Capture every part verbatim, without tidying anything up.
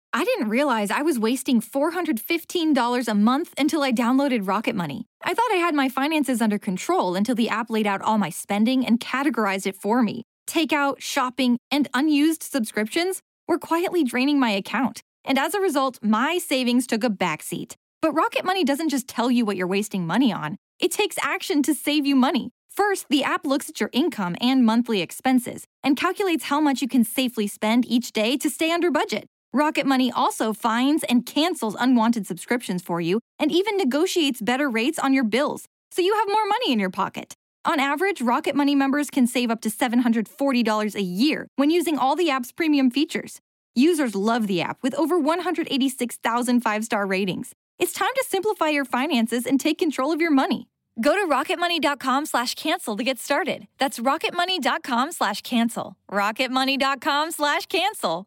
I didn't realize I was wasting four hundred fifteen dollars a month until I downloaded Rocket Money. I thought I had my finances under control until the app laid out all my spending and categorized it for me. Takeout, shopping, and unused subscriptions were quietly draining my account. And as a result, my savings took a backseat. But Rocket Money doesn't just tell you what you're wasting money on. It takes action to save you money. First, the app looks at your income and monthly expenses and calculates how much you can safely spend each day to stay under budget. Rocket Money also finds and cancels unwanted subscriptions for you and even negotiates better rates on your bills, so you have more money in your pocket. On average, Rocket Money members can save up to seven hundred forty dollars a year when using all the app's premium features. Users love the app with over one hundred eighty-six thousand five-star ratings. It's time to simplify your finances and take control of your money. Go to rocketmoney.com slash cancel to get started. That's rocketmoney.com slash cancel. rocketmoney.com slash cancel.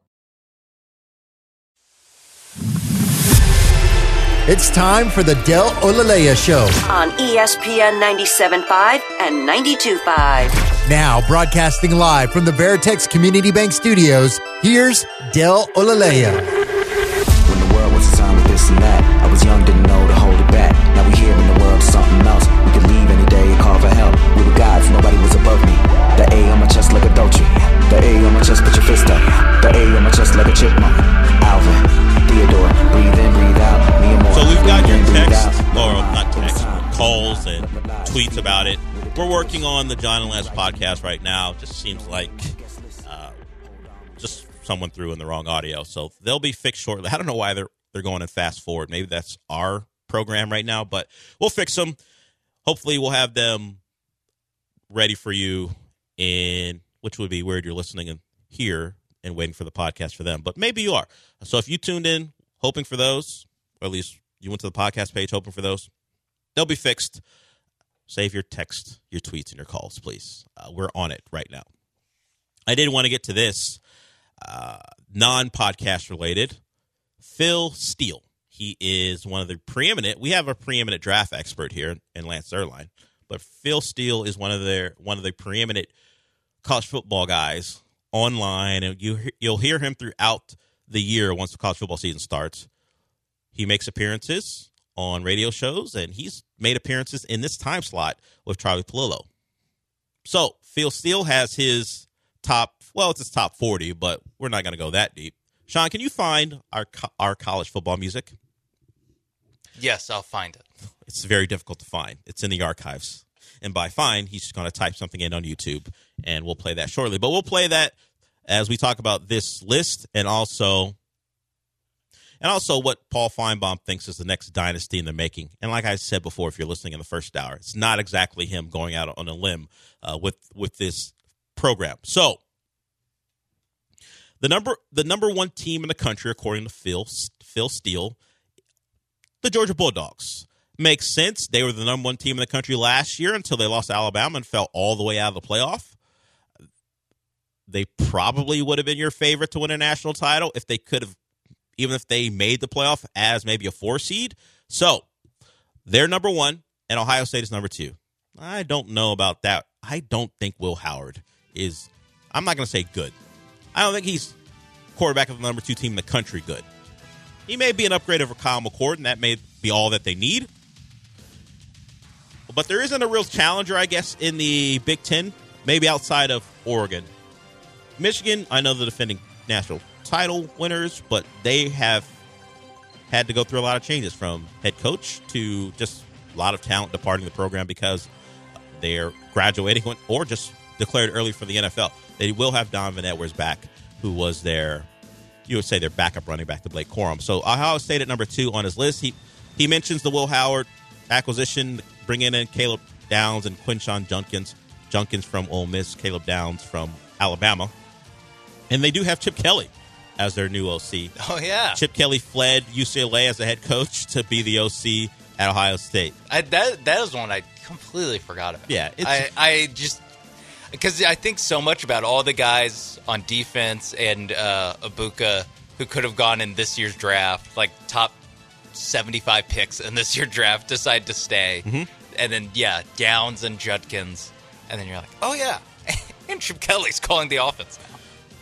It's time for the Del Olalea Show on E S P N ninety-seven point five and ninety-two point five. Now, broadcasting live from the Veritex Community Bank Studios, here's Del Olalea. When the world was a time of this and that, I was young, didn't know to hold it back. Now we here in the world, something else. We could leave any day and call for help. We were gods, nobody was above me. The A on my chest like a Dolce. The A on my chest, put your fist up. The A on my chest like a chipmunk. Alvin. Theodore, breathe in, breathe out. Me and more. So we've got your text, or not text, calls and tweets about it. We're working on the John and Les podcast right now. Just seems like uh, just someone threw in the wrong audio, so they'll be fixed shortly. I don't know why they're they're going in fast forward. Maybe that's our program right now, but we'll fix them. Hopefully, we'll have them ready for you. In which would be weird. You're listening in here and waiting for the podcast for them, but maybe you are. So if you tuned in hoping for those, or at least you went to the podcast page hoping for those, they'll be fixed. Save your text, your tweets, and your calls, please. Uh, we're on it right now. I did want to get to this uh, non-podcast related. Phil Steele. He is one of the preeminent. We have a preeminent draft expert here in Lance Zierlein, but Phil Steele is one of their one of the preeminent college football guys online, and you you'll hear him throughout the year once the college football season starts. He makes appearances on radio shows, and he's made appearances in this time slot with Charlie Palillo. So Phil Steele has his top, well, it's his top forty, but we're not going to go that deep. Sean, can you find our our college football music? Yes, I'll find it. It's very difficult to find. It's in the archives. And by find, he's just going to type something in on YouTube, and we'll play that shortly. But we'll play that as we talk about this list and also and also what Paul Feinbaum thinks is the next dynasty in the making. And like I said before, if you're listening in the first hour, it's not exactly him going out on a limb uh, with with this program. So the number the number one team in the country, according to Phil Phil Steele, the Georgia Bulldogs. Makes sense. They were the number one team in the country last year until they lost to Alabama and fell all the way out of the playoff. They probably would have been your favorite to win a national title if they could have, even if they made the playoff as maybe a four seed. So they're number one, and Ohio State is number two. I don't know about that. I don't think Will Howard is, I'm not going to say good. I don't think he's quarterback of the number two team in the country good. He may be an upgrade over Kyle McCord, and that may be all that they need. But there isn't a real challenger, I guess, in the Big Ten, maybe outside of Oregon. Michigan, I know the defending national title winners, but they have had to go through a lot of changes from head coach to just a lot of talent departing the program because they're graduating or just declared early for the N F L. They will have Donovan Edwards back, who was their, you would say, their backup running back to Blake Corum. So Ohio State at number two on his list. He he mentions the Will Howard acquisition, bringing in Caleb Downs and Quinshon Junkins. Junkins from Ole Miss, Caleb Downs from Alabama. And they do have Chip Kelly as their new O C. Oh, yeah. Chip Kelly fled U C L A as a head coach to be the O C at Ohio State. I, that That is one I completely forgot about. Yeah. It's, I, I just, because I think so much about all the guys on defense and uh, Ibuka who could have gone in this year's draft, like top seventy-five picks in this year's draft, decide to stay. Mm-hmm. And then, yeah, Downs and Judkins. And then you're like, oh, yeah. And Chip Kelly's calling the offense now.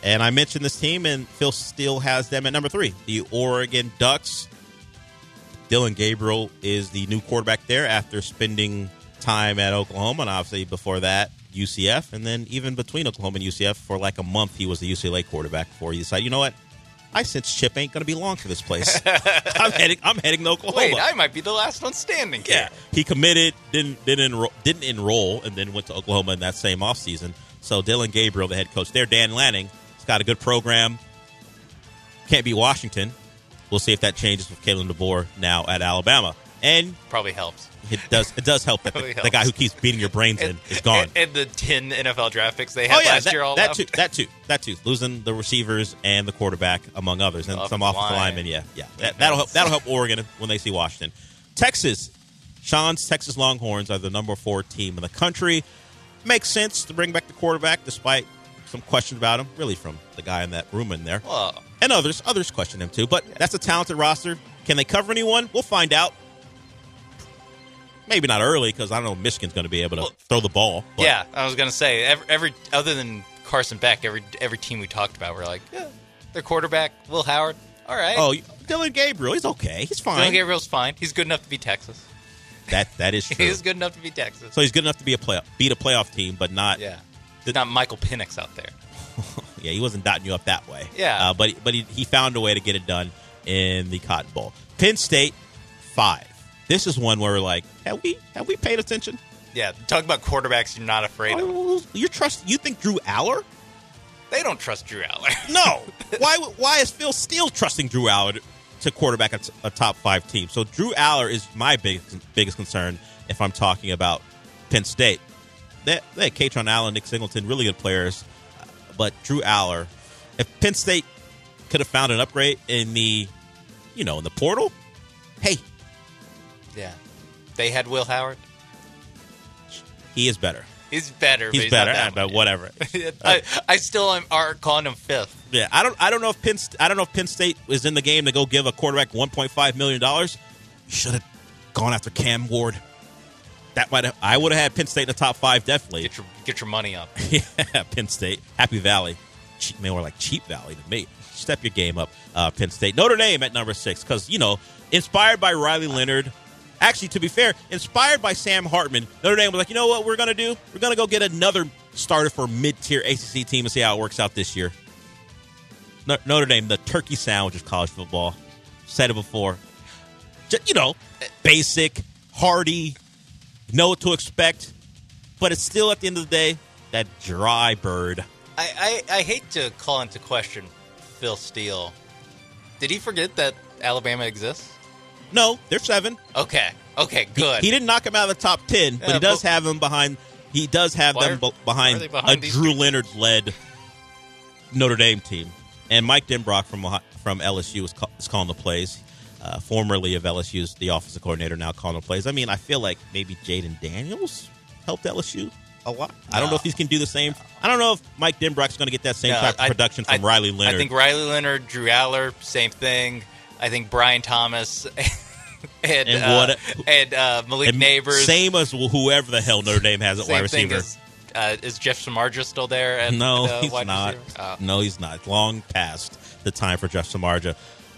And I mentioned this team, and Phil Steele has them at number three, the Oregon Ducks. Dylan Gabriel is the new quarterback there after spending time at Oklahoma, and obviously before that, U C F. And then even between Oklahoma and U C F, for like a month, he was the U C L A quarterback before he decided, you know what? I sense Chip ain't going to be long for this place. I'm heading. I'm heading to Oklahoma. Wait, I might be the last one standing here. Yeah, he committed, didn't didn't enroll, didn't enroll, and then went to Oklahoma in that same offseason. So Dylan Gabriel, the head coach there, Dan Lanning, has got a good program. Can't beat Washington. We'll see if that changes with Kalen DeBoer now at Alabama. And probably helps. It does. It does help that the, the guy who keeps beating your brains and, in is gone. And, and the ten N F L draft picks they had oh, yeah, last that, year all that left. too. That too. That too. Losing the receivers and the quarterback, among others, and Offensive some offensive line. linemen. Yeah, yeah. That, that'll help. That'll help Oregon when they see Washington. Texas, Sean's Texas Longhorns are the number four team in the country. Makes sense to bring back the quarterback, despite some questions about him, really from the guy in that room in there, Whoa. and others. Others question him too. But that's a talented roster. Can they cover anyone? We'll find out. Maybe not early because I don't know if Michigan's going to be able to well, throw the ball. But. Yeah, I was going to say every, every other than Carson Beck, every every team we talked about, we're like, yeah, their quarterback, Will Howard, all right. Oh, Dylan Gabriel, he's okay. He's fine. Dylan Gabriel's fine. He's good enough to beat Texas. That that is true. He's good enough to beat Texas. So he's good enough to be a playoff, beat a playoff team, but not. Yeah, the, not Michael Penix out there. Yeah, he wasn't dotting you up that way. Yeah, uh, but but he, he found a way to get it done in the Cotton Bowl. Penn State five. This is one where we're like, have we have we paid attention? Yeah, talk about quarterbacks you're not afraid of. Oh, you trust? You think Drew Aller? They don't trust Drew Aller. No. why Why is Phil Steele trusting Drew Aller to quarterback a, a top five team? So Drew Aller is my biggest biggest concern if I'm talking about Penn State. They, they had Katron Allen, Nick Singleton, really good players, but Drew Aller. If Penn State could have found an upgrade in the, you know, in the portal, hey. Yeah. They had Will Howard. He is better. He's better. He's, but he's better, not that but much. whatever. I, I still am are calling him fifth. Yeah, I don't. I don't know if Penn. I don't know if Penn State is in the game to go give a quarterback one point five million dollars. You should have gone after Cam Ward. That might. Have, I would have had Penn State in the top five definitely. Get your get your money up. Yeah, Penn State, Happy Valley, cheap, more like Cheap Valley to me. Step your game up, uh, Penn State. Notre Dame at number six because you know, inspired by Riley Leonard. Actually, to be fair, inspired by Sam Hartman, Notre Dame was like, you know what we're going to do? We're going to go get another starter for a mid-tier A C C team and see how it works out this year. No- Notre Dame, the turkey sandwich of college football. Said it before. Just, you know, basic, hearty, know what to expect. But it's still, at the end of the day, that dry bird. I, I, I hate to call into question Phil Steele. Did he forget that Alabama exists? No, they're seven. Okay. Okay, good. He, he didn't knock him out of the top ten, but Yeah, he does but- have them behind. He does have Why them are- be- why behind, are they behind a these Drew two? Leonard-led Notre Dame team. And Mike Denbrock from Ohio- from L S U is, call, is calling the plays. Uh, formerly of L S U's the offensive coordinator, now calling the plays. I mean, I feel like maybe Jaden Daniels helped L S U a lot. I don't know if he can do the same. I don't know if Mike Denbrock's going to get that same No, type of I- production from I- Riley Leonard. I think Riley Leonard, Drew Aller, same thing. I think Brian Thomas and And uh, what- and uh, Malik And Neighbors. Same as whoever the hell Notre Dame has at Same wide thing receiver. as, uh, is Jeff Samardzija still there? At, No, uh, he's wide not. receiver? Oh. No, he's not. Long past the time for Jeff Samardzija.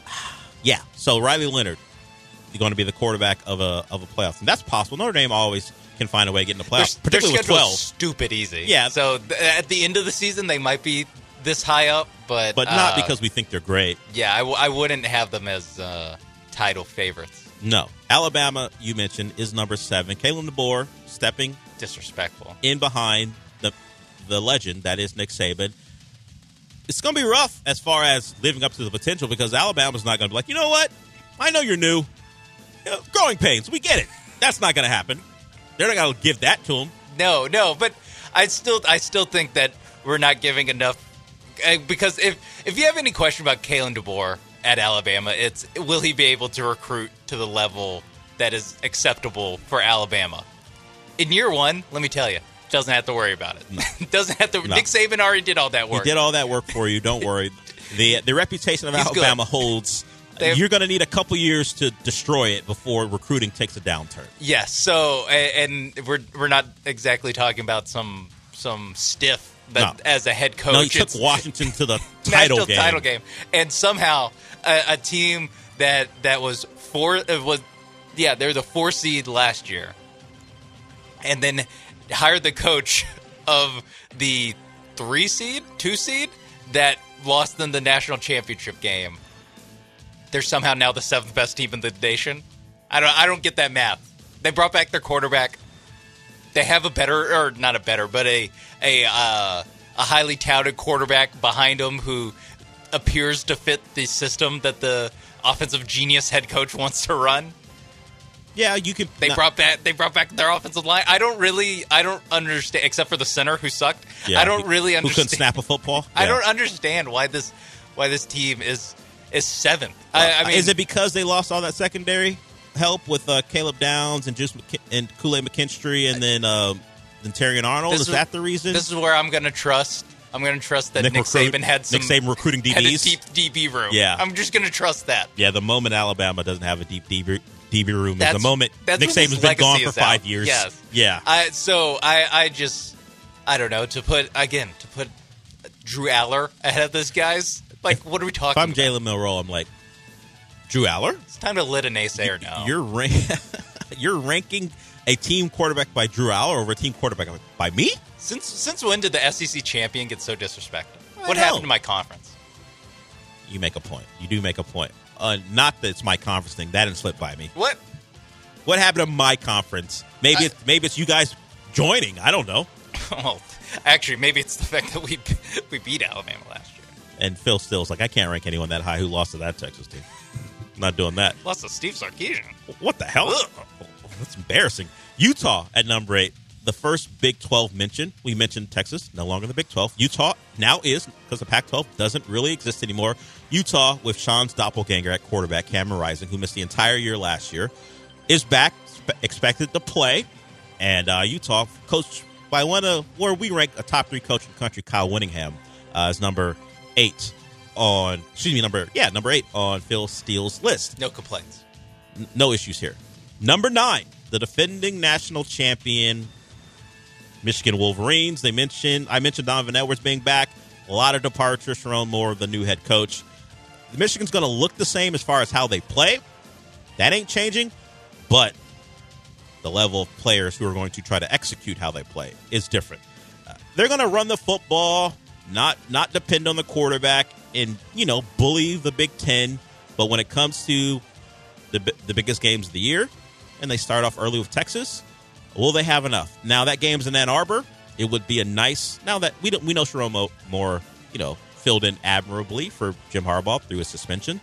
Yeah, so Riley Leonard is going to be the quarterback of a of a playoff. And that's possible. Notre Dame always can find a way to get in the playoffs, Their, their particularly with schedule's twelve. stupid easy. Yeah. So th- at the end of the season, they might be this high up, but But not uh, because we think they're great. Yeah, I, w- I wouldn't have them as uh, title favorites. No. Alabama, you mentioned, is number seven. Kalen DeBoer stepping Disrespectful. in behind the the legend that is Nick Saban. It's going to be rough as far as living up to the potential because Alabama's not going to be like, you know what? I know you're new. You know, growing pains. We get it. That's not going to happen. They're not going to give that to them. No, no, but I still, I still think that we're not giving enough uh, because if if you have any question about Kalen DeBoer at Alabama, it's will he be able to recruit to the level that is acceptable for Alabama? In year one, let me tell you, doesn't have to worry about it. doesn't have to. No. Nick Saban already did all that He work. did all that work for you. Don't worry. The the reputation of He's Alabama good. holds. They have- You're going to need a couple years to destroy it before recruiting takes a downturn. Yes. So, a- and we're we're not exactly talking about some some stiff that No. as a head coach. No, he took It's- Washington to the title national game. title game, and somehow a, a team that that was four uh, was yeah they're the four seed last year, and then hired the coach of the three seed, two seed that lost them the national championship game. They're somehow now the seventh best team in the nation. I don't I don't get that math. They brought back their quarterback. They have a better, or not a better, but a a uh, a highly touted quarterback behind them who appears to fit the system that the offensive genius head coach wants to run. Yeah, you could. They no, brought back they brought back their offensive line. I don't really I don't understand, except for the center who sucked. yeah, I don't who- really Who understand. couldn't snap a football? I Yeah. don't understand why this why this team is is seventh. I, I mean, is it because they lost all that secondary help with uh, Caleb Downs and Juice McK- and Kool-Aid McKinstry and then uh, then Terrion Arnold? This Is is- that the reason? This is where I'm going to trust. I'm going to trust that Nick, Nick recruit- Saban had some Nick Saban recruiting D Bs? had a deep D B room. Yeah. I'm just going to trust that. yeah, the moment Alabama doesn't have a deep D B, D B room is That's the moment that's Nick when his Saban's been legacy gone for is five out. years. Yes. Yeah. I so I I just I don't know to put again to put Drew Aller ahead of this guy's like what are we If talking I'm about? Jalen Milroe, I'm like, Drew Aller? It's time to let a naysayer know. You're rank- you're ranking a team quarterback by Drew Aller over a team quarterback by me? Since since when did the S E C champion get so disrespected? I What know. happened to my conference? You make a point. You do make a point. Uh, not that it's my conference thing. That didn't slip by me. What? What happened to my conference? Maybe I- it's maybe it's you guys joining. I don't know. Well, actually, maybe it's the fact that we we beat Alabama last year. And Phil Still's like, I can't rank anyone that high who lost to that Texas team. I'm not doing that. Lost to Steve Sarkisian. What the hell? Ugh. That's embarrassing. Utah at number eight. The first Big twelve mention. We mentioned Texas, no longer the Big twelve. Utah now is, because the Pac twelve doesn't really exist anymore. Utah, with Sean's doppelganger at quarterback, Cameron Rising, who missed the entire year last year, is back, spe- expected to play. And uh, Utah, coached by one of, where we rank a top three coach in the country, Kyle Whittingham, uh, is number eight on, excuse me, number, yeah, number eight on Phil Steele's list. No complaints. N- no issues here. Number nine, the defending national champion Michigan Wolverines. They mentioned I mentioned Donovan Edwards being back. A lot of departures. Sharon Moore, the new head coach. Michigan's going to look the same as far as how they play. That ain't changing, but the level of players who are going to try to execute how they play is different. Uh, they're going to run the football, not not depend on the quarterback, and you know bully the Big Ten. But when it comes to the bi- the biggest games of the year, and they start off early with Texas, will they have enough? Now that game's in Ann Arbor. It would be a nice. Now that we don't, we know Sharon Mo- Moore, you know, filled in admirably for Jim Harbaugh through his suspension.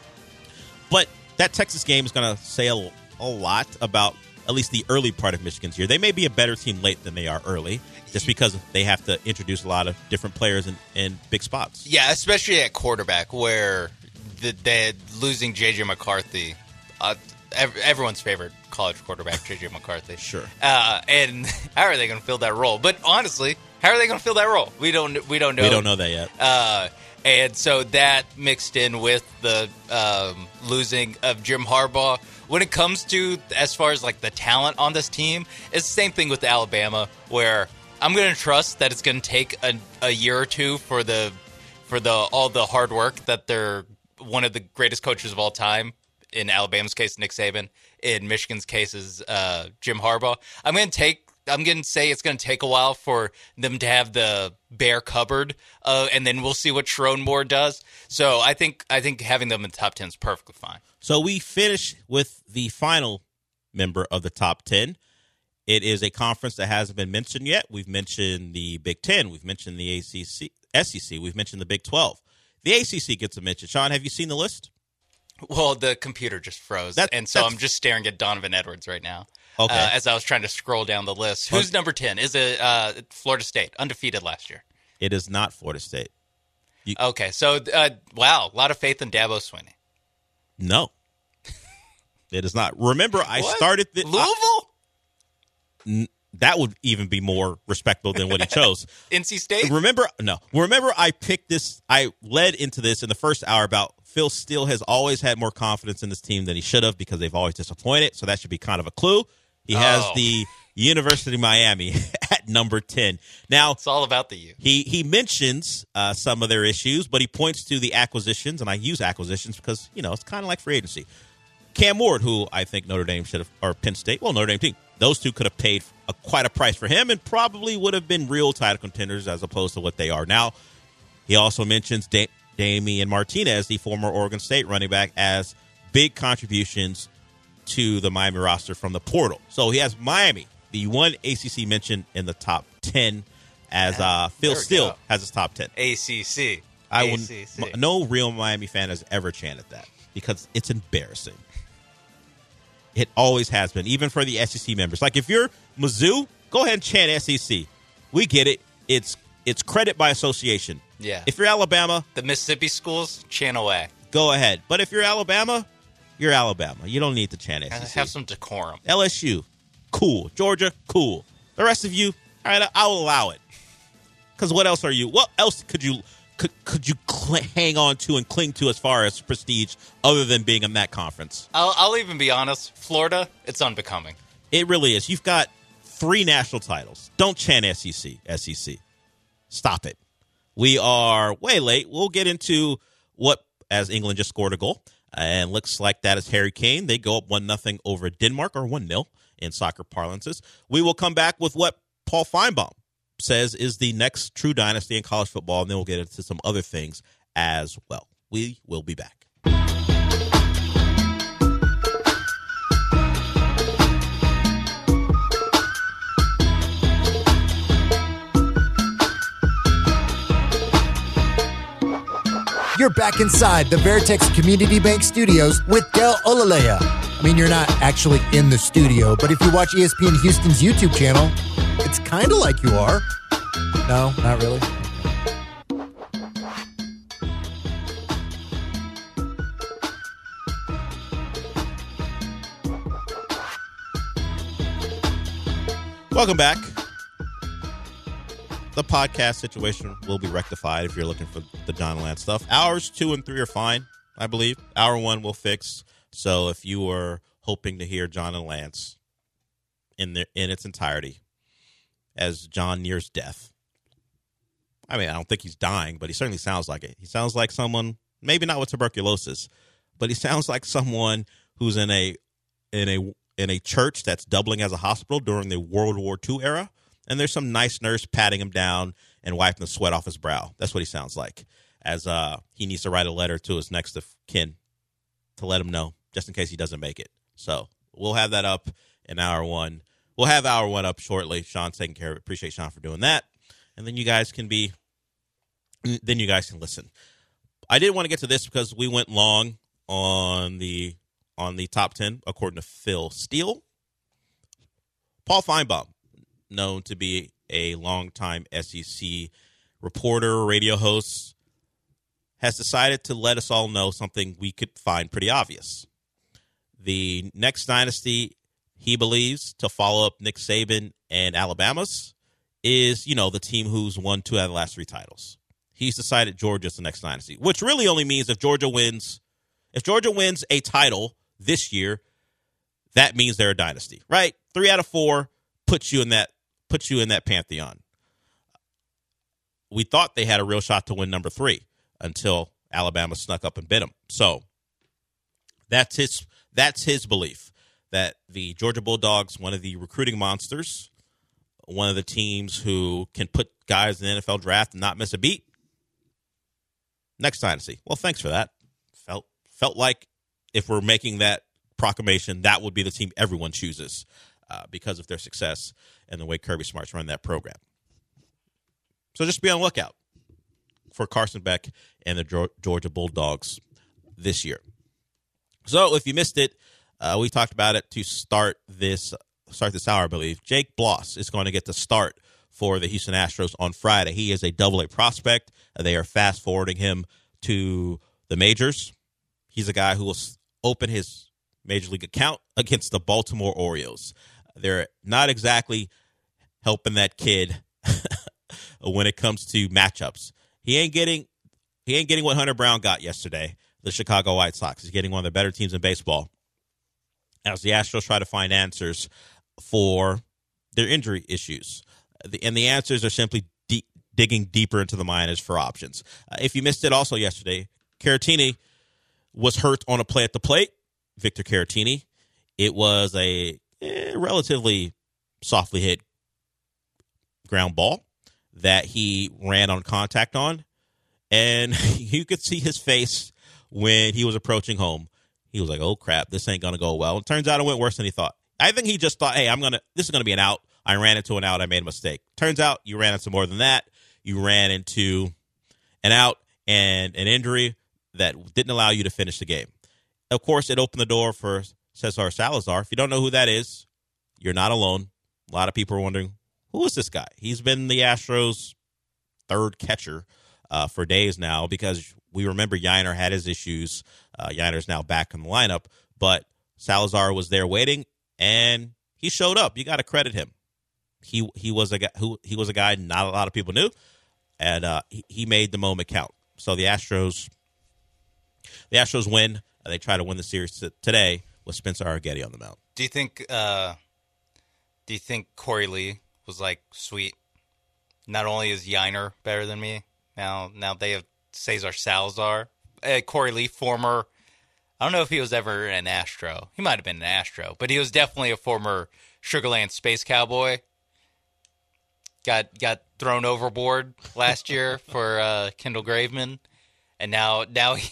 But that Texas game is going to say a, a lot about at least the early part of Michigan's year. They may be a better team late than they are early, just because they have to introduce a lot of different players in, in big spots. Yeah, especially at quarterback, where the, the losing J J McCarthy, uh, ev- everyone's favorite college quarterback, J J McCarthy. Sure. Uh, and how are they going to fill that role? But honestly, how are they going to fill that role? We don't. We don't know. We don't know that yet. Uh, and so that mixed in with the um, losing of Jim Harbaugh. When it comes to as far as like the talent on this team, it's the same thing with Alabama, where I'm going to trust that it's going to take a, a year or two for the for the all the hard work that they're one of the greatest coaches of all time. In Alabama's case, Nick Saban. In Michigan's case, is uh, Jim Harbaugh. I'm going to take. I'm going to say it's going to take a while for them to have the bare cupboard, uh, and then we'll see what Sharon Moore does. So I think I think having them in the top ten is perfectly fine. So we finish with the final member of the top ten. It is a conference that hasn't been mentioned yet. We've mentioned the Big Ten. We've mentioned the A C C, S E C. We've mentioned the Big twelve. The A C C gets a mention. Sean, have you seen the list? Well, the computer just froze, That- and so that's- I'm just staring at Donovan Edwards right now. Okay. Uh, as I was trying to scroll down the list, who's Okay. number ten? Is it uh, Florida State, undefeated last year? It is not Florida State. Okay, so uh, wow, a lot of faith in Dabo Swinney. No. It is not. Remember, I What? started the Louisville, I- that would even be more respectable than what he chose. N C State. Remember, no. Remember, I picked this. I led into this in the first hour about Phil Steele has always had more confidence in this team than he should have because they've always disappointed. So that should be kind of a clue. He has Oh. the University of Miami at number ten. Now, It's all about the U. he he mentions uh, some of their issues, but he points to the acquisitions, and I use acquisitions because, you know, it's kind of like free agency. Cam Ward, who I think Notre Dame should have, or Penn State, well, Notre Dame team, those two could have paid a, quite a price for him and probably would have been real title contenders as opposed to what they are now. He also mentions da- Damian Martinez, the former Oregon State running back, as big contributions to the Miami roster from the portal. So he has Miami, the one A C C mention in the top ten, as uh, Phil There we Steele go. has his top ten. A C C. I A would, C C. no real Miami fan has ever chanted that because it's embarrassing. It always has been, even for the S E C members. Like if you're Mizzou, go ahead and chant S E C. We get it. It's it's credit by association. Yeah. If you're Alabama, The Mississippi schools, chant away. go ahead. But if you're Alabama, you're Alabama. You don't need to chant S E C. Have some decorum. L S U, cool. Georgia, cool. The rest of you, all right, I'll allow it. Because what else are you? What else could you could could you cl- hang on to and cling to as far as prestige, other than being in that conference? I'll, I'll even be honest. Florida, it's unbecoming. It really is. You've got three national titles. Don't chant S E C. S E C. Stop it. We are way late. We'll get into what, as England just scored a goal, and looks like that is Harry Kane. They go up one nothing over Denmark, or one nil in soccer parlances. We will come back with what Paul Feinbaum says is the next true dynasty in college football, and then we'll get into some other things as well. We will be back. You're back inside the Veritex Community Bank Studios with Del Olaleya. I mean, you're not actually in the studio, but if you watch E S P N Houston's YouTube channel, it's kind of like you are. No, not really. Welcome back. The podcast situation will be rectified if you're looking for the John Lance stuff. Hours two and three are fine, I believe. Hour one will fix. So if you were hoping to hear John and Lance in the, in its entirety as John nears death, I mean, I don't think he's dying, but he certainly sounds like it. He sounds like someone, maybe not with tuberculosis, but he sounds like someone who's in a in a in a church that's doubling as a hospital during the World War Two era. And there's some nice nurse patting him down and wiping the sweat off his brow. That's what he sounds like, as uh, he needs to write a letter to his next of kin to let him know, just in case he doesn't make it. So we'll have that up in hour one. We'll have hour one up shortly. Sean's taking care of it. Appreciate Sean for doing that. And then you guys can be, then you guys can listen. I didn't want to get to this because we went long on the on the top ten, according to Phil Steele. Paul Feinbaum, known to be a longtime S E C reporter, radio host, has decided to let us all know something we could find pretty obvious. The next dynasty, he believes, to follow up Nick Saban and Alabama's, is, you know, the team who's won two out of the last three titles. He's decided Georgia's the next dynasty, which really only means if Georgia wins, if Georgia wins a title this year, that means they're a dynasty, right? Three out of four puts you in that puts you in that pantheon. We thought they had a real shot to win number three until Alabama snuck up and bit them. So that's his that's his belief, that the Georgia Bulldogs, one of the recruiting monsters, one of the teams who can put guys in the N F L draft and not miss a beat, next dynasty. Well, thanks for that. Felt felt like if we're making that proclamation, that would be the team everyone chooses uh, because of their success and the way Kirby Smart's run that program. So just be on the lookout for Carson Beck and the Georgia Bulldogs this year. So if you missed it, uh, we talked about it to start this start this hour, I believe. Jake Bloss is going to get the start for the Houston Astros on Friday. He is a double A prospect. They are fast forwarding him to the majors. He's a guy who will open his major league account against the Baltimore Orioles. They're not exactly helping that kid when it comes to matchups. He ain't getting he ain't getting what Hunter Brown got yesterday, the Chicago White Sox. He's getting one of the better teams in baseball, as the Astros try to find answers for their injury issues. The, and the answers are simply de- digging deeper into the minors for options. Uh, if you missed it also yesterday, Caratini was hurt on a play at the plate. Victor Caratini. It was a eh, relatively softly hit ground ball that he ran on contact on. And you could see his face when he was approaching home. He was like, oh, crap, this ain't going to go well. It turns out it went worse than he thought. I think he just thought, hey, I'm gonna. this is going to be an out. I ran into an out. I made a mistake. Turns out you ran into more than that. You ran into an out and an injury that didn't allow you to finish the game. Of course, it opened the door for Cesar Salazar. If you don't know who that is, you're not alone. A lot of people are wondering, who is this guy? He's been the Astros' third catcher uh, for days now because we remember Yiner had his issues. Uh, Yiner's now back in the lineup, but Salazar was there waiting, and he showed up. You got to credit him. He he was a guy who he was a guy not a lot of people knew, and uh, he, he made the moment count. So the Astros, the Astros win. They try to win the series t- today with Spencer Arrighetti on the mound. Do you think? Uh, do you think Corey Lee was like, sweet? Not only is Yiner better than me, now now they have Cesar Salazar. Uh, Corey Lee, former. I don't know if he was ever an Astro. He might have been an Astro, but he was definitely a former Sugarland Space Cowboy. Got got thrown overboard last year for uh, Kendall Graveman, and now now he,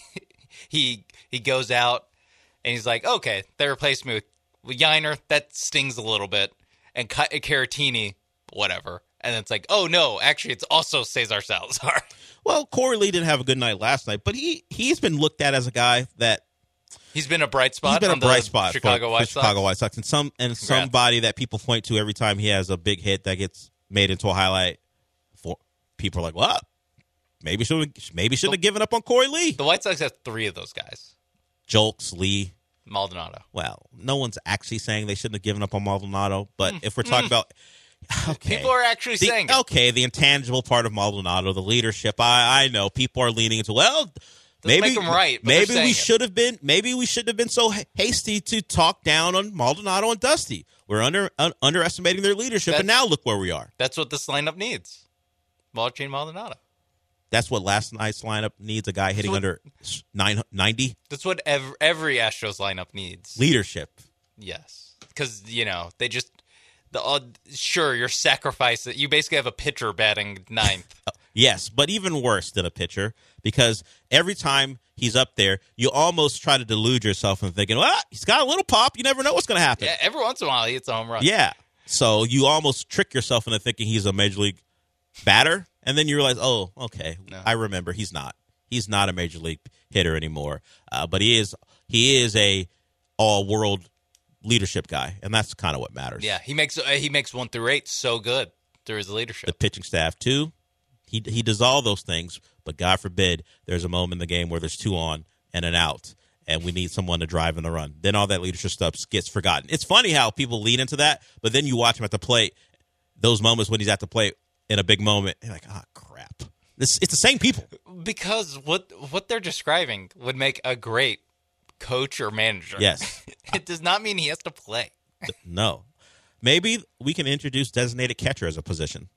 he he goes out and he's like, okay, they replaced me with, with Yiner. That stings a little bit, and Caratini, whatever. And it's like, oh no, actually, it's also Cesar Salazar. Well, Corey Lee didn't have a good night last night, but he he's been looked at as a guy that he's been a bright spot. He's been on a bright the spot Chicago for, White for Sox. Chicago White Sox, and some and Congrats. somebody that people point to every time he has a big hit that gets made into a highlight. For people are like, what? Maybe should maybe should have given up on Corey Lee. The White Sox have three of those guys. Jolks, Lee, Maldonado. Well, no one's actually saying they shouldn't have given up on Maldonado, but if we're talking about okay, People are actually the, saying it. okay, the intangible part of Maldonado, the leadership. I I know people are leaning into well. Maybe make 'em right, but they're maybe saying we it. should have been. Maybe we shouldn't have been so ha- hasty to talk down on Maldonado and Dusty. We're under un- underestimating their leadership, and That's- now look where we are. That's what this lineup needs. Martin Maldonado. That's what last night's lineup needs: a guy hitting what- under nine ninety. That's what every, every Astros lineup needs. Leadership. Yes, because you know they just the uh, sure you're sacrificing. You basically have a pitcher batting ninth. Yes, but even worse than a pitcher, because every time he's up there, you almost try to delude yourself and thinking, well, he's got a little pop. You never know what's going to happen. Yeah, every once in a while he hits a home run. Yeah. So you almost trick yourself into thinking he's a major league batter, and then you realize, oh, okay, No. I remember he's not. He's not a major league hitter anymore. Uh, but he is he is a all-world leadership guy, and that's kind of what matters. yeah. He makes uh, he makes one through eight so good through his leadership. The pitching staff, too. He he does all those things, but God forbid there's a moment in the game where there's two on and an out, and we need someone to drive in the run. Then all that leadership stuff gets forgotten. It's funny how people lean into that, but then you watch him at the plate, those moments when he's at the plate in a big moment, you're like, oh, crap. This, it's the same people. Because what what they're describing would make a great coach or manager. Yes. It does not mean he has to play. No. Maybe we can introduce designated catcher as a position.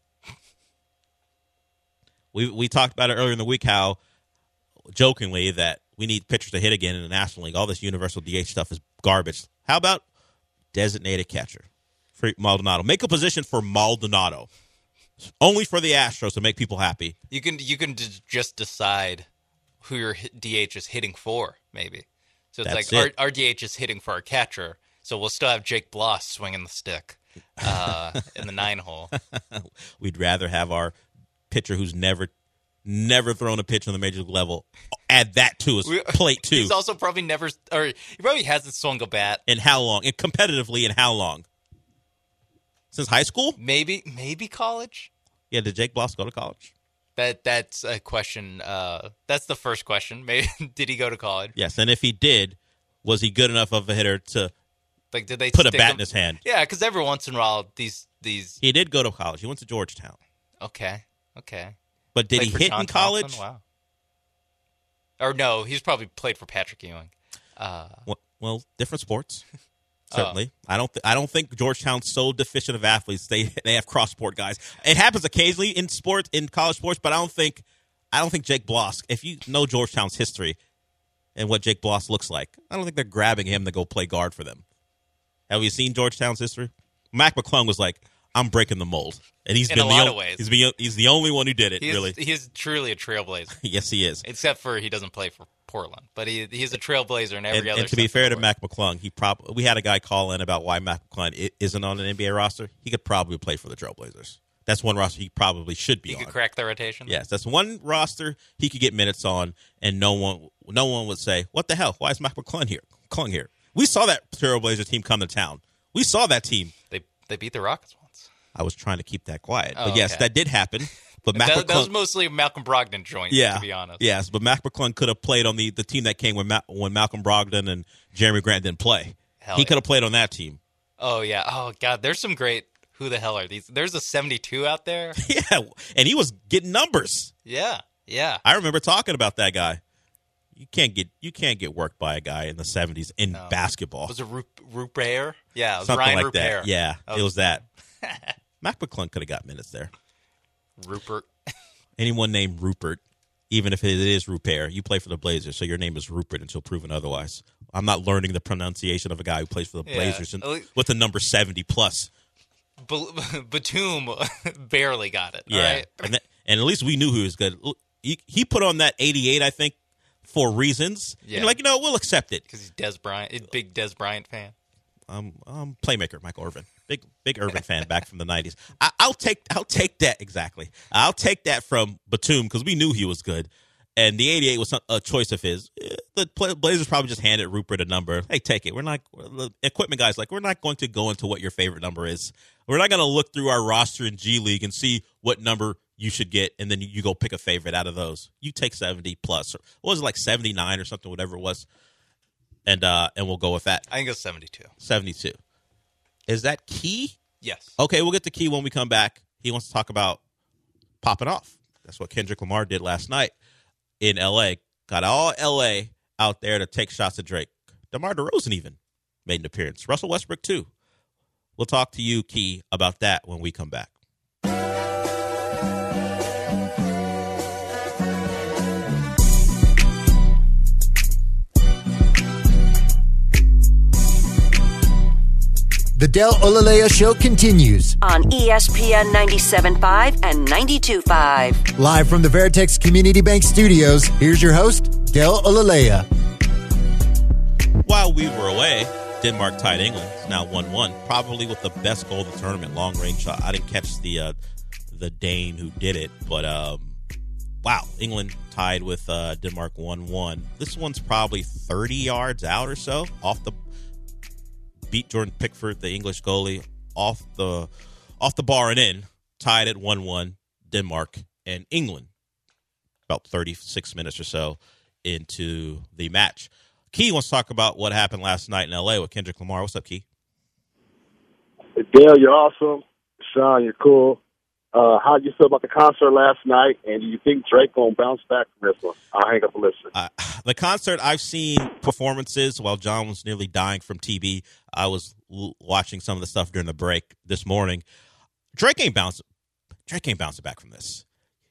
We we talked about it earlier in the week how, jokingly, that we need pitchers to hit again in the National League. All this universal D H stuff is garbage. How about designated catcher for Maldonado? Make a position for Maldonado. Only for the Astros to make people happy. You can you can d- just decide who your hit- D H is hitting for, maybe. So it's That's like it. our, our D H is hitting for our catcher, so we'll still have Jake Bloss swinging the stick uh, in the nine hole. We'd rather have our pitcher who's never never thrown a pitch on the major league level add that to his We- plate, too. He's also probably never, or he probably hasn't swung a bat. And how long? And competitively, and how long? Since high school? Maybe maybe college. Yeah, did Jake Bloss go to college? That that's a question. Uh, that's the first question. Maybe did he go to college? Yes, and if he did, was he good enough of a hitter to Like did they put a stick bat him- in his hand? Yeah, because every once in a while these these. He did go to college. He went to Georgetown. Okay, okay. But did Played he for hit John in college? Thompson? Wow. Or no, he's probably played for Patrick Ewing. Uh, Well, well, different sports. Certainly, oh. I don't. Th- I don't think Georgetown's so deficient of athletes. They they have cross sport guys. It happens occasionally in sport, in college sports, but I don't think. I don't think Jake Bloss. If you know Georgetown's history and what Jake Bloss looks like, I don't think they're grabbing him to go play guard for them. Have you seen Georgetown's history? Mac McClung was like, "I'm breaking the mold," and he's in been a the lot o- of ways. He's been, he's the only one who did it. He is, really, he's truly a trailblazer. Yes, he is. Except for he doesn't play for Portland, but he he's a trailblazer in every and, other. And to be fair to way. Mac McClung, he prob- we had a guy call in about why Mac McClung i- isn't on an N B A roster. He could probably play for the Trailblazers. That's one roster he probably should be he on. He could crack the rotation. Yes, that's one roster he could get minutes on, and no one no one would say, "What the hell? Why is Mac McClung here?" McClung here. We saw that Trailblazer team come to town. We saw that team. They they beat the Rockets once. I was trying to keep that quiet, oh, but yes, okay. that did happen. But Mac that, McClung, that was mostly a Malcolm Brogdon joint, yeah, to be honest. Yes, but Mac McClung could have played on the, the team that came when Ma- when Malcolm Brogdon and Jeremy Grant didn't play. Hell he yeah. could have played on that team. Oh yeah. Oh god, there's some great. Who the hell are these? There's a seventy-two out there. Yeah, and he was getting numbers. Yeah, yeah. I remember talking about that guy. You can't get you can't get worked by a guy in the seventies in no. basketball. Was it Rupert? Yeah, it was Something Ryan like Rupert. that. Yeah, oh. it was that. Mac McClung could have got minutes there. Rupert. Anyone named Rupert, even if it is Rupert, you play for the Blazers, so your name is Rupert until proven otherwise. I'm not learning the pronunciation of a guy who plays for the Yeah. Blazers and, with the number seventy plus. B- Batum barely got it. Yeah, right? and, that, and at least we knew he was good. He, he put on that eighty-eight, I think, for reasons. Yeah. And like, you know, we'll accept it. Because he's Des Bryant, big Des Bryant fan. Um, um, playmaker Michael Irvin, big big Irvin fan back from the nineties. I, I'll take I'll take that exactly. I'll take that from Batum because we knew he was good, and the eighty-eight was a choice of his. The Blazers probably just handed Rupert a number. Hey, take it. We're not the equipment guys. Like we're not going to go into what your favorite number is. We're not going to look through our roster in G League and see what number you should get, and then you go pick a favorite out of those. You take seventy plus, or what was it like seventy-nine or something, whatever it was. And uh, and we'll go with that. I think it's seventy-two. seventy-two. Is that Key? Yes. Okay, we'll get to Key when we come back. He wants to talk about popping off. That's what Kendrick Lamar did last night in L A. Got all L A out there to take shots at Drake. DeMar DeRozan even made an appearance. Russell Westbrook, too. We'll talk to you, Key, about that when we come back. The Del Olaleya Show continues. On E S P N ninety-seven point five and ninety-two point five. Live from the Veritex Community Bank Studios, here's your host, Del Olaleya. While we were away, Denmark tied England. It's now one one, probably with the best goal of the tournament, long-range shot. I didn't catch the uh, the Dane who did it, but um, wow, England tied with uh, Denmark one one. This one's probably thirty yards out or so off the beat Jordan Pickford, the English goalie, off the off the bar and in, tied at one one, Denmark and England. About thirty-six minutes or so into the match. Key wants to talk about what happened last night in L A with Kendrick Lamar. What's up, Key? Dale, you're awesome. Sean, you're cool. Uh, how do you feel about the concert last night? And do you think Drake going to bounce back from this one? I'll hang up and listen. Uh, the concert, I've seen performances while John was nearly dying from T B. I was l- watching some of the stuff during the break this morning. Drake ain't bouncing. Drake ain't bouncing back from this.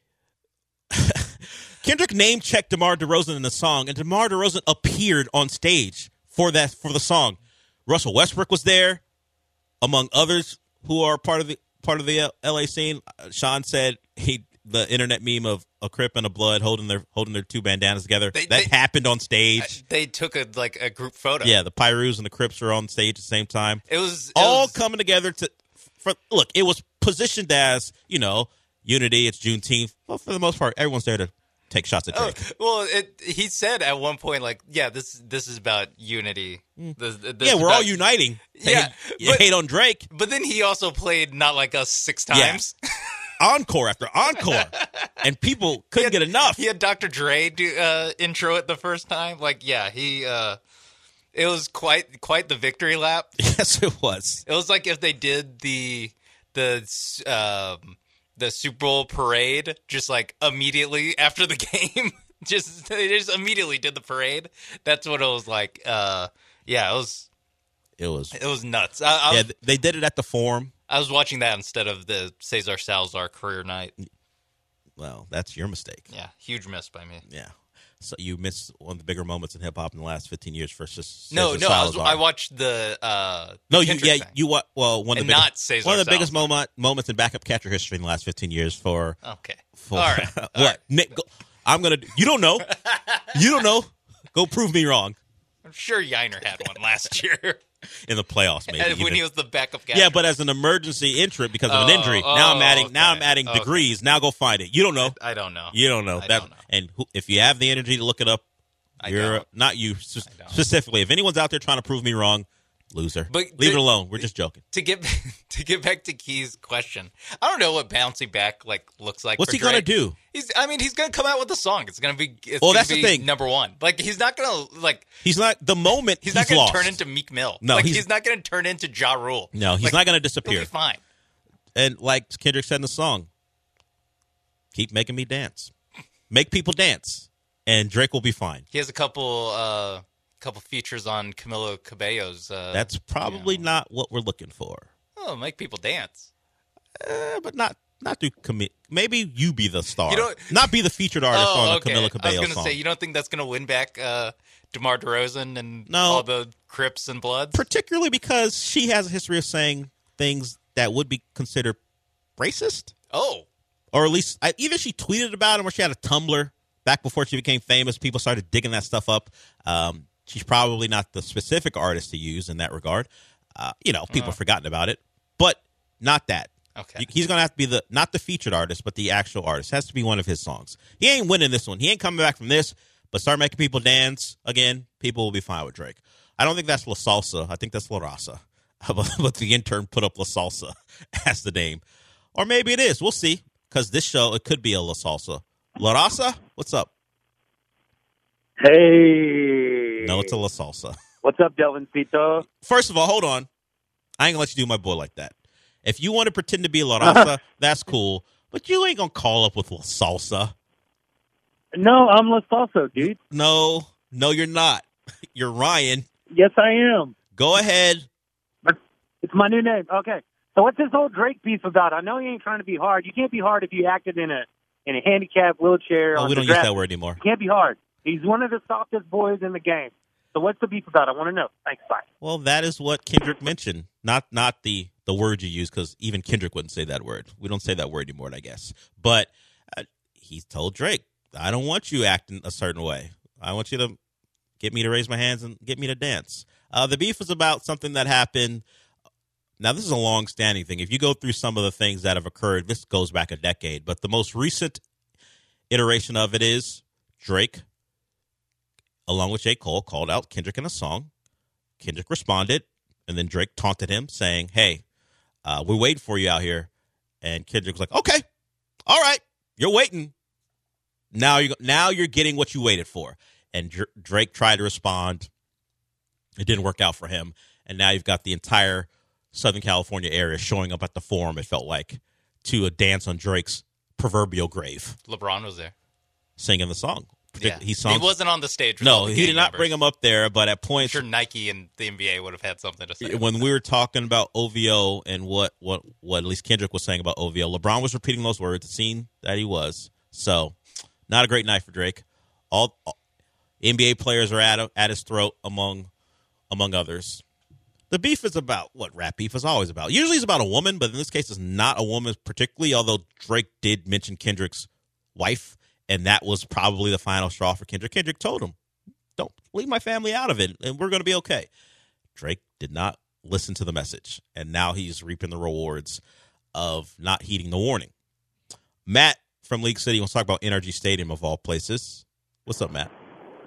Kendrick name-checked DeMar DeRozan in the song, and DeMar DeRozan appeared on stage for that for the song. Russell Westbrook was there, among others who are part of the part of the L A scene. Sean said he the internet meme of a Crip and a Blood holding their holding their two bandanas together. They, that they, happened on stage. They took a like a group photo. Yeah, the Pyrus and the Crips are on stage at the same time. It was it all was, coming together to. For, look, it was positioned as, you know, unity. It's Juneteenth. Well, for the most part, everyone's there to take shots at Drake. Oh, well, it, he said at one point, like, yeah, this this is about unity. This, this yeah, we're about, all uniting. Yeah, you but, hate on Drake. But then he also played Not Like Us six times. Yeah. Encore after encore. And people couldn't had, get enough. He had Doctor Dre do, uh, intro it the first time. Like, yeah, he. Uh, it was quite quite the victory lap. Yes, it was. It was like if they did the the um, the Super Bowl parade just like immediately after the game. just they just immediately did the parade. That's what it was like. Uh, yeah, it was. It was It was nuts. I, I, yeah. was, They did it at the Forum. I was watching that instead of the Cesar Salazar career night. Well, that's your mistake. Yeah, huge miss by me. Yeah. So you missed one of the bigger moments in hip hop in the last fifteen years for just No, Cesar no, I, was, Salazar. I watched the uh, No, you, Kendrick yeah, thing. you what? Well, one of And the biggest, not Cesar one of the biggest Salazar. moment, moments in backup catcher history in the last fifteen years for. Okay. for All right. All what? right. Nick, go, I'm gonna. You don't know. You don't know. Go prove me wrong I'm sure Yiner had one last year in the playoffs, maybe. when even. he was the backup catcher. Yeah, but as an emergency entrant because of Oh, an injury. now I'm oh, adding. Now okay. I'm adding Okay. degrees. Now go find it. You don't know. I don't know. You don't know. I that, don't know. And who, if you have the energy to look it up, I you're don't. not you s- I don't. specifically. If anyone's out there trying to prove me wrong, loser. But leave the- it alone. We're just joking. To get to get back to Key's question, I don't know what bouncing back like looks like. What's for he gonna Drake. do? He's, I mean, he's gonna come out with a song. It's gonna be. It's Well, gonna that's the be thing. Number one, like he's not gonna like. He's not the moment. He's, He's, not gonna lost. turn into Meek Mill. No, like, he's- he's, not gonna turn into Ja Rule. No, he's Like, not going to He'll disappear. be fine. And like Kendrick said in the song, keep making me dance, make people dance, and Drake will be fine. He has a couple, uh, couple features on Camilo Cabello's. Uh, That's probably you know. not what we're looking for. Oh, make people dance. Eh, but not not do commit. Maybe you be the star. You don't- not be the featured artist Oh, on okay. the Camila I was Cabello gonna song. say, you don't think that's gonna win back uh, DeMar DeRozan and No. all the Crips and Bloods? Particularly because she has a history of saying things that would be considered racist, Oh, or at least I, either she tweeted about them or she had a Tumblr back before she became famous. People started digging that stuff up. Um, she's probably not the specific artist to use in that regard. Uh, you know, people have forgotten about it, but not that. okay. He's going to have to be the not the featured artist, but the actual artist. It has to be one of his songs. He ain't winning this one. He ain't coming back from this, but start making people dance again, people will be fine with Drake. I don't think that's La Salsa. I think that's La Raza. But the intern put up La Salsa as the name. Or maybe it is. We'll see. Because this show, it could be a La Salsa. La Raza, what's up? Hey. No, it's a La Salsa. What's up, Delvincito? First of all, hold on. I ain't going to let you do my boy like that. If you want to pretend to be La Raza, that's cool. But you ain't going to call up with La Salsa. No, I'm La Salsa, dude. No, no, you're not. You're Ryan. Yes, I am. Go ahead. It's my new name. Okay. So what's this whole Drake beef about? I know he ain't trying to be hard. You can't be hard if you acted in a in a handicapped wheelchair. Oh, on we the don't use draft. that word anymore. You can't be hard. He's one of the softest boys in the game. So what's the beef about? I want to know. Thanks. Bye. Well, that is what Kendrick mentioned. Not not the, the word you use, because even Kendrick wouldn't say that word. We don't say that word anymore, I guess. But uh, he told Drake, I don't want you acting a certain way. I want you to get me to raise my hands and get me to dance. Uh, the beef was about something that happened. Now, this is a long-standing thing. If you go through some of the things that have occurred, this goes back a decade. But the most recent iteration of it is Drake, along with J. Cole, called out Kendrick in a song. Kendrick responded, and then Drake taunted him, saying, hey, uh, we're waiting for you out here. And Kendrick was like, okay, all right, you're waiting. Now you're, now you're getting what you waited for. And Dr- Drake tried to respond. It didn't work out for him. And now you've got the entire Southern California area showing up at the Forum, it felt like, to a dance on Drake's proverbial grave, LeBron was there. singing the song. Yeah. He, songs, he wasn't on the stage. With no, all the he gang did not members. bring him up there, but at I'm points, sure Nike and the N B A would have had something to say. when we were talking about O V O and what, what, what at least Kendrick was saying about O V O, LeBron was repeating those words, the scene that he was. So, not a great night for Drake. All, all N B A players are at, at his throat, among among others. The beef is about what rap beef is always about. Usually it's about a woman, but in this case it's not a woman particularly, although Drake did mention Kendrick's wife, and that was probably the final straw for Kendrick. Kendrick told him, don't leave my family out of it, and we're going to be okay. Drake did not listen to the message, and now he's reaping the rewards of not heeding the warning. Matt from League City wants to talk about N R G Stadium, of all places. What's up, Matt?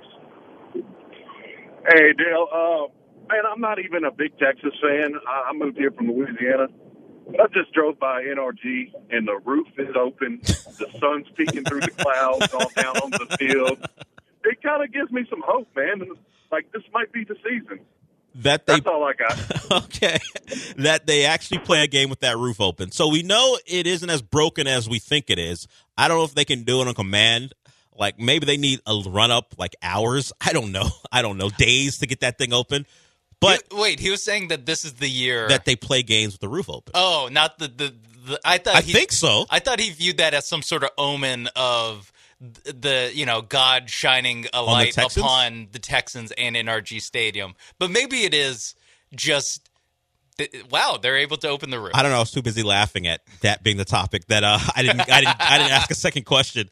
Hey, Dale. Uh, man, I'm not even a big Texas fan. I, I moved here from Louisiana. I just drove by N R G, and the roof is open. The sun's peeking through the clouds all down on the field. It kind of gives me some hope, man. Like, this might be the season. That they That's all I got. okay, that they actually play a game with that roof open. So we know it isn't as broken as we think it is. I don't know if they can do it on command. Like, maybe they need a run up, like hours. I don't know. I don't know. Days to get that thing open. But He- wait, he was saying that this is the year that they play games with the roof open. Oh, not the the. the I thought. I he, think so. I thought he viewed that as some sort of omen of th- the you know God shining a the light Texans? upon the Texans and N R G Stadium. But maybe it is just. th- Wow, they're able to open the roof. I don't know. I was too busy laughing at that being the topic that uh, I didn't. I didn't. I didn't ask a second question.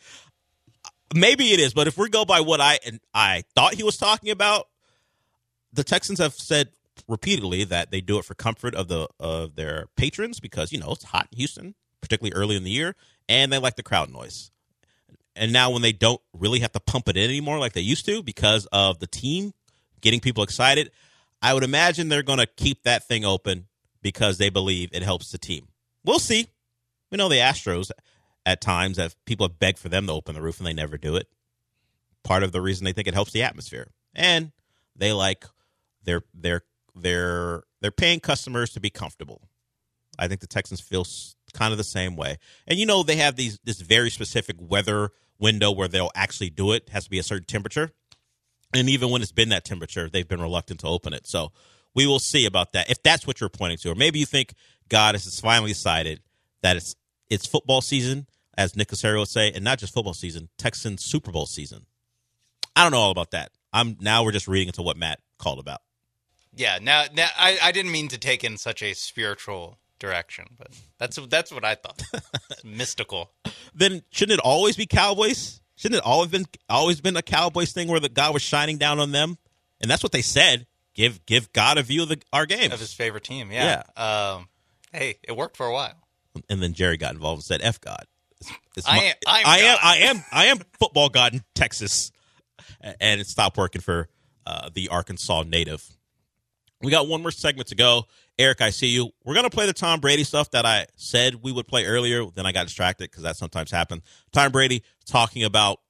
Maybe it is, but if we go by what I and I thought he was talking about, the Texans have said repeatedly that they do it for comfort of the of their patrons because you know it's hot in Houston, particularly early in the year, and they like the crowd noise. And now when they don't really have to pump it in anymore like they used to because of the team getting people excited, I would imagine they're going to keep that thing open because they believe it helps the team. We'll see. We know the Astros at times have people have begged for them to open the roof and they never do it. Part of the reason they think it helps the atmosphere. And they like they're they're they're they're paying customers to be comfortable. I think the Texans feel kind of the same way. And you know they have these this very specific weather window where they'll actually do it. It has to be a certain temperature. And even when it's been that temperature, they've been reluctant to open it. So we will see about that. If that's what you're pointing to, or maybe you think God has finally decided that it's it's football season, as Nick Casario would say, and not just football season, Texans Super Bowl season. I don't know all about that. I'm now we're just reading into what Matt called about. Yeah, now, now I, I didn't mean to take in such a spiritual direction, but that's that's what I thought. It's mystical. Then shouldn't it always be Cowboys? Shouldn't it always been always been a Cowboys thing where the God was shining down on them? And that's what they said. Give give God a view of the, our games. Of his favorite team, yeah. yeah. Um, hey, it worked for a while. And then Jerry got involved and said, F God. It's, it's I, my, am, I'm I am God. I am I am football God in Texas. And it stopped working for uh, the Arkansas native. We got one more segment to go. Eric, I see you. We're going to play the Tom Brady stuff that I said we would play earlier. Then I got distracted because that sometimes happens. Tom Brady talking about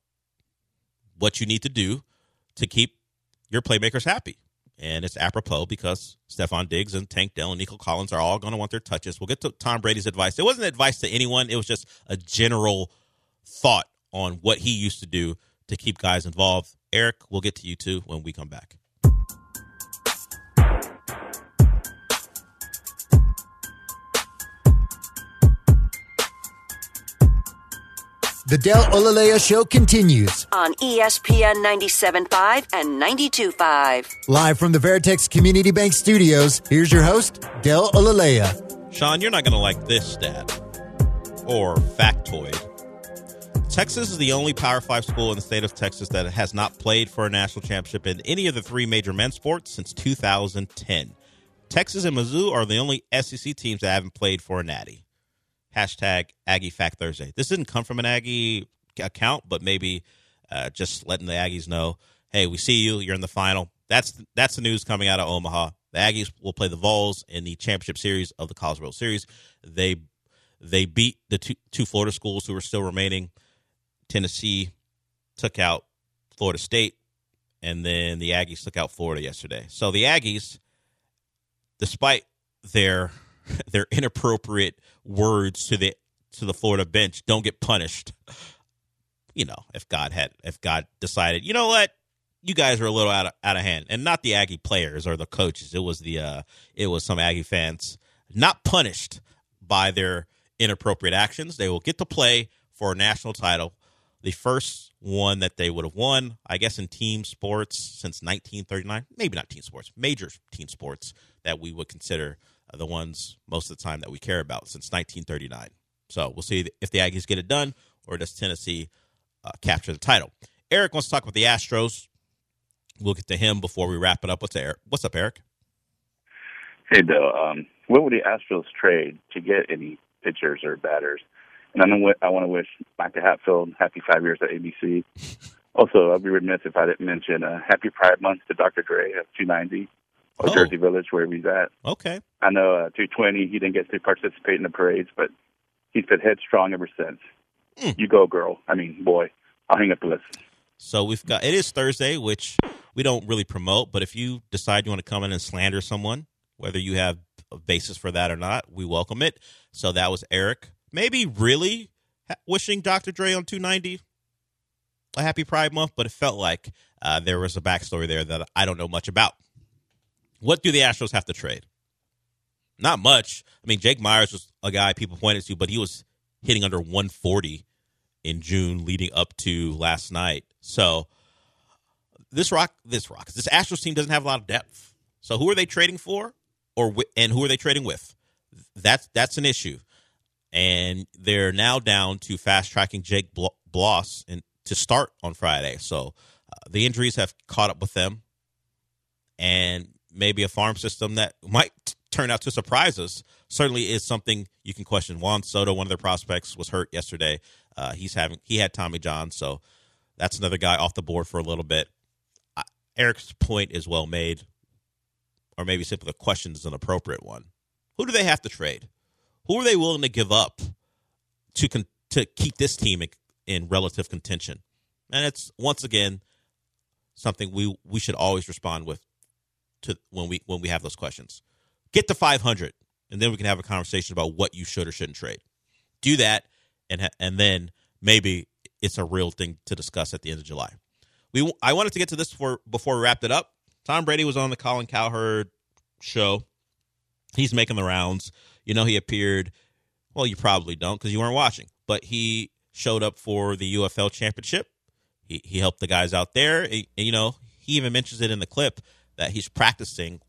what you need to do to keep your playmakers happy. And it's apropos because Stephon Diggs and Tank Dell and Nico Collins are all going to want their touches. We'll get to Tom Brady's advice. It wasn't advice to anyone. It was just a general thought on what he used to do to keep guys involved. Eric, we'll get to you too when we come back. The Del Olaleya Show continues. On E S P N ninety-seven point five and ninety-two point five. Live from the Veritex Community Bank Studios, here's your host, Del Olaleya. Sean, you're not going to like this stat or factoid. Texas is the only Power Five school in the state of Texas that has not played for a national championship in any of the three major men's sports since two thousand ten. Texas and Mizzou are the only S E C teams that haven't played for a natty. Hashtag Aggie Fact Thursday. This didn't come from an Aggie account, but maybe uh, just letting the Aggies know, hey, we see you. You're in the final. That's that's the news coming out of Omaha. The Aggies will play the Vols in the championship series of the College World Series. They they beat the two, two Florida schools who were still remaining. Tennessee took out Florida State, and then the Aggies took out Florida yesterday. So the Aggies, despite their their inappropriate words to the to the Florida bench, don't get punished. You know, if God had if God decided, you know what, you guys are a little out of out of hand, and not the Aggie players or the coaches. It was the uh, it was some Aggie fans not punished by their inappropriate actions. They will get to play for a national title, the first one that they would have won, I guess, in team sports since nineteen thirty-nine. Maybe not team sports, major team sports that we would consider the ones most of the time that we care about since nineteen thirty-nine. So we'll see if the Aggies get it done or does Tennessee uh, capture the title. Eric wants to talk about the Astros. We'll get to him before we wrap it up. What's Eric? What's up, Eric? Hey, Bill. Um, what would the Astros trade to get any pitchers or batters? And I know what, I want to wish Micah Hatfield happy five years at A B C. Also, I'd be remiss if I didn't mention uh, happy Pride Month to Doctor Dre at two ninety or Oh. Jersey Village, wherever he's at. Okay. I know uh, two twenty, he didn't get to participate in the parades, but he's been headstrong ever since. Mm. You go, girl. I mean, boy. I'll hang up the list. So we've got, it is Thursday, which we don't really promote, but if you decide you want to come in and slander someone, whether you have a basis for that or not, we welcome it. So that was Eric. Maybe really ha- wishing Doctor Dre on two ninety a happy Pride Month, but it felt like uh, there was a backstory there that I don't know much about. What do the Astros have to trade? Not much. I mean, Jake Myers was a guy people pointed to, but he was hitting under one forty in June leading up to last night. So this rock, this rock, this Astros team doesn't have a lot of depth. So who are they trading for, or and who are they trading with? That's that's an issue, and they're now down to fast tracking Jake Bloss and to start on Friday. So uh, the injuries have caught up with them, and maybe a farm system that might t- turn out to surprise us certainly is something you can question. Juan Soto, one of their prospects, was hurt yesterday. Uh, he's having he had Tommy John, so that's another guy off the board for a little bit. Uh, Eric's point is well made, or maybe simply the question is an appropriate one. Who do they have to trade? Who are they willing to give up to con- to keep this team in, in relative contention? And it's once again something we we should always respond with to when we when we have those questions. Get to five hundred, and then we can have a conversation about what you should or shouldn't trade. Do that, and ha- and then maybe it's a real thing to discuss at the end of July. We I wanted to get to this before before we wrapped it up. Tom Brady was on the Colin Cowherd show. He's making the rounds. You know, he appeared. Well, you probably don't because you weren't watching, but he showed up for the U F L championship. He he helped the guys out there. He, and, you know, he even mentions it in the clip that he's practicing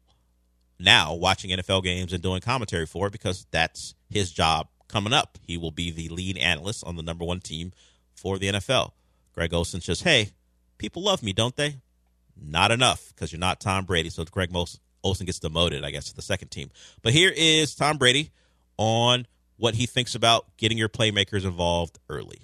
now, watching N F L games and doing commentary for it because that's his job coming up. He will be the lead analyst on the number one team for the N F L. Greg Olsen says, hey, people love me, don't they? Not enough because you're not Tom Brady. So Greg Olsen gets demoted, I guess, to the second team. But here is Tom Brady on what he thinks about getting your playmakers involved early.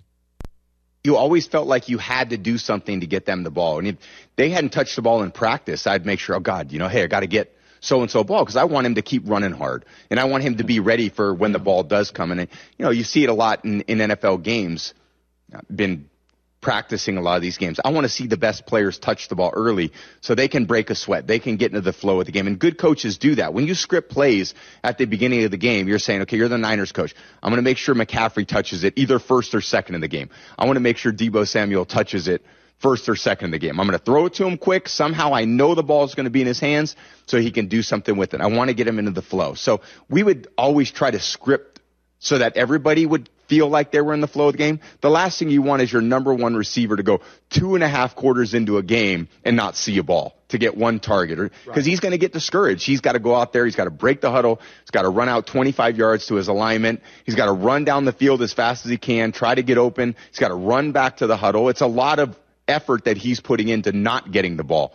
You always felt like you had to do something to get them the ball. And if they hadn't touched the ball in practice, I'd make sure, oh, God, you know, hey, I got to get so-and-so ball because I want him to keep running hard. And I want him to be ready for when the ball does come. And, you know, you see it a lot in, in N F L games. I've been practicing a lot of these games. I want to see the best players touch the ball early so they can break a sweat. They can get into the flow of the game. And good coaches do that. When you script plays at the beginning of the game, you're saying, okay, you're the Niners coach. I'm going to make sure McCaffrey touches it either first or second in the game. I want to make sure Deebo Samuel touches it first or second in the game. I'm going to throw it to him quick. Somehow I know the ball is going to be in his hands so he can do something with it. I want to get him into the flow. So we would always try to script so that everybody would feel like they were in the flow of the game. The last thing you want is your number one receiver to go two and a half quarters into a game and not see a ball to get one target, because right. he's going to get discouraged. He's got to go out there. He's got to break the huddle. He's got to run out twenty-five yards to his alignment. He's got to run down the field as fast as he can, try to get open. He's got to run back to the huddle. It's a lot of effort that he's putting into not getting the ball.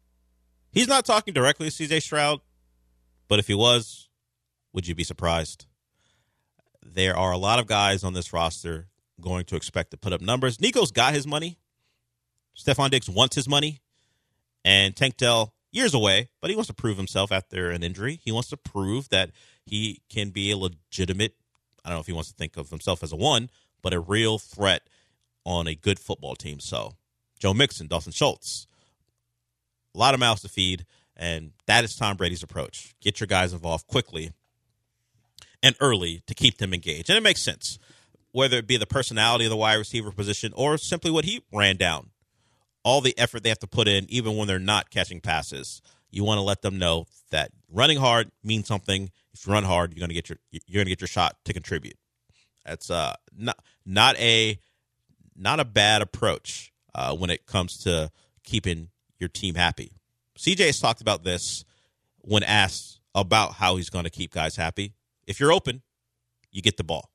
He's not talking directly to C J Stroud, but if he was, would you be surprised? There are a lot of guys on this roster going to expect to put up numbers. Nico's got his money. Stephon Diggs wants his money. And Tank Dell, years away, but he wants to prove himself after an injury. He wants to prove that he can be a legitimate, I don't know if he wants to think of himself as a one, but a real threat on a good football team. So Joe Mixon, Dalton Schultz, a lot of mouths to feed, and that is Tom Brady's approach. Get your guys involved quickly and early to keep them engaged. And it makes sense, whether it be the personality of the wide receiver position or simply what he ran down. All the effort they have to put in, even when they're not catching passes. You want to let them know that running hard means something. If you run hard, you're going to get your you're going to get your shot to contribute. That's uh not not a not a bad approach uh, when it comes to keeping your team happy. C J has talked about this when asked about how he's going to keep guys happy. If you're open, you get the ball.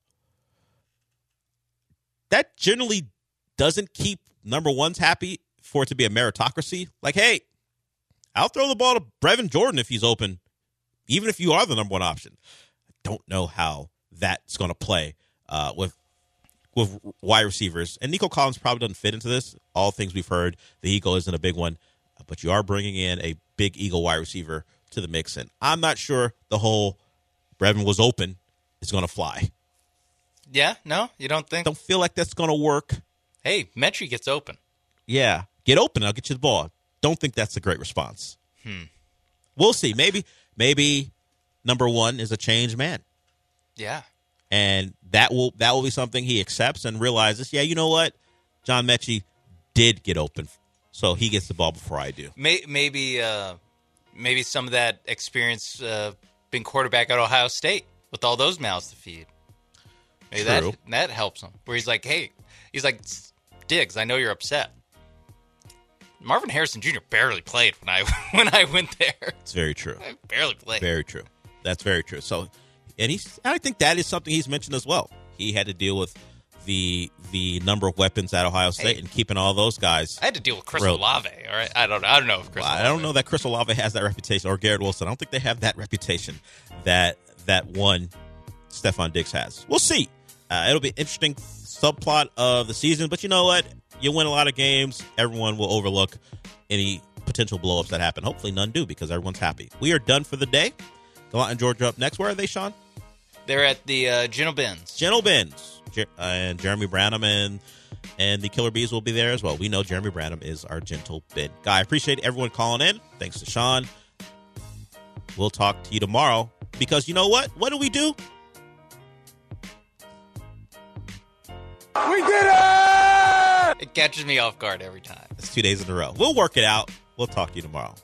That generally doesn't keep number ones happy for it to be a meritocracy. Like, hey, I'll throw the ball to Brevin Jordan if he's open, even if you are the number one option. I don't know how that's going to play uh, with with wide receivers. And Nico Collins probably doesn't fit into this. All things we've heard, the Eagle isn't a big one, but you are bringing in a big Eagle wide receiver to the mix. And I'm not sure the whole Brevin was open is going to fly. Yeah, no, you don't think? Don't feel like that's going to work. Hey, Metri gets open. Yeah, get open. I'll get you the ball. Don't think that's a great response. Hmm. We'll see. Maybe, maybe number one is a changed man. Yeah, and that will that will be something he accepts and realizes. Yeah, you know what? John Mechie did get open, so he gets the ball before I do. Maybe uh, maybe some of that experience uh, being quarterback at Ohio State with all those mouths to feed. Maybe True. that that helps him. Where he's like, hey, he's like, Diggs, I know you're upset. Marvin Harrison Junior barely played when I when I went there. It's very true. I barely played. Very true. That's very true. So, and he's. I think that is something he's mentioned as well. He had to deal with the the number of weapons at Ohio State hey, and keeping all those guys. I had to deal with Chris Real. Olave. All right, I don't. I don't know if Chris. Well, I don't know that Chris Olave has that reputation, or Garrett Wilson. I don't think they have that reputation that that one Stephon Diggs has. We'll see. Uh, it'll be an interesting subplot of the season, but you know what? You win a lot of games. Everyone will overlook any potential blowups that happen. Hopefully none do, because everyone's happy. We are done for the day. Gallant and Georgia up next. Where are they, Sean? They're at the uh, Gentle Benz. Gentle Benz. Jer- uh, and Jeremy Branham and, and the Killer Bees will be there as well. We know Jeremy Branham is our Gentle Ben guy. I appreciate everyone calling in. Thanks to Sean. We'll talk to you tomorrow, because you know what? What do we do? We did it! It catches me off guard every time. It's two days in a row. We'll work it out. We'll talk to you tomorrow.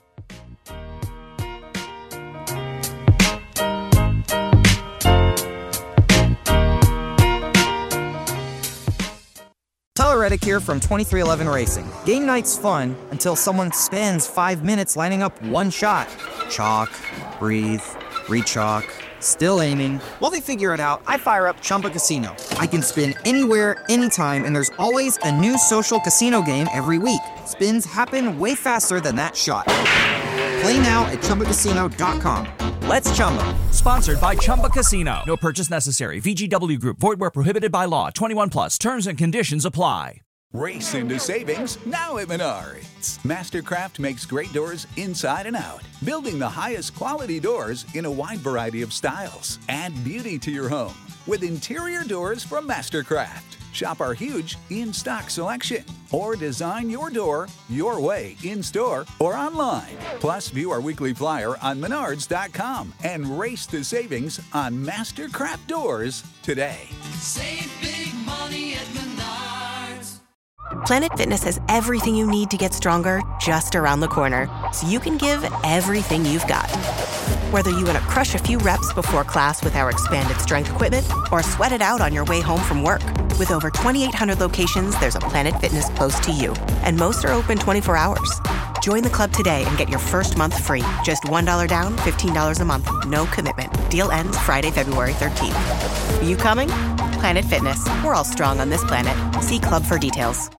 Tyler Reddick here from twenty-three eleven Racing. Game night's fun until someone spends five minutes lining up one shot. Chalk, breathe, re-chalk, still aiming. While they figure it out, I fire up Chumba Casino. I can spin anywhere, anytime, and there's always a new social casino game every week. Spins happen way faster than that shot. Play now at Chumba Casino dot com. Let's Chumba. Sponsored by Chumba Casino. No purchase necessary. V G W Group. Void where prohibited by law. twenty-one plus. Terms and conditions apply. Race into savings now at Menards. Mastercraft makes great doors inside and out, building the highest quality doors in a wide variety of styles. Add beauty to your home with interior doors from Mastercraft. Shop our huge in-stock selection, or design your door your way in-store or online. Plus, view our weekly flyer on menards dot com and race to savings on Mastercraft doors today. Save big money at Menards. Planet Fitness has everything you need to get stronger just around the corner, so you can give everything you've got. Whether you want to crush a few reps before class with our expanded strength equipment or sweat it out on your way home from work. With over twenty-eight hundred locations, there's a Planet Fitness close to you, and most are open twenty-four hours. Join the club today and get your first month free. Just one dollar down, fifteen dollars a month. No commitment. Deal ends Friday, February thirteenth. You coming? Planet Fitness. We're all strong on this planet. See club for details.